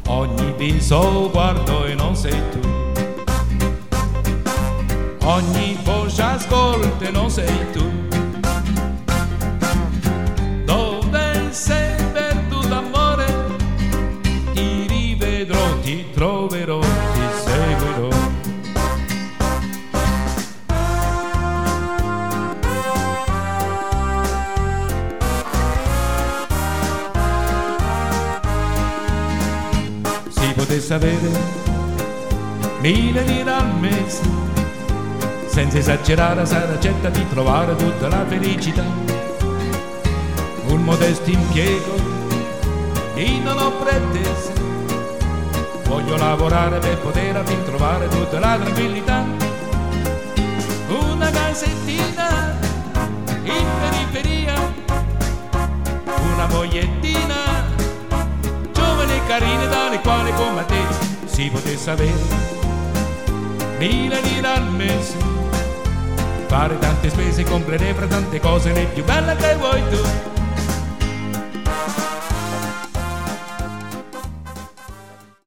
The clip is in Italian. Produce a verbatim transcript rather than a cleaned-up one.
Ogni viso guardo e non sei tu, ogni voce ascolto e non sei tu. Dove sei perduto amore? Ti rivedrò, ti troverò, ti seguirò. Si potesse avere mille lire al mese, senza esagerare sarà certa di trovare tutta la felicità. Un modesto impiego io non ho pretese, voglio lavorare per poter trovare tutta la tranquillità. Una casettina in periferia, una mogliettina giovane e carina, dalle quali come te si potesse avere mille lire al mese, fare tante spese e comprare fra tante cose le più belle che vuoi tu.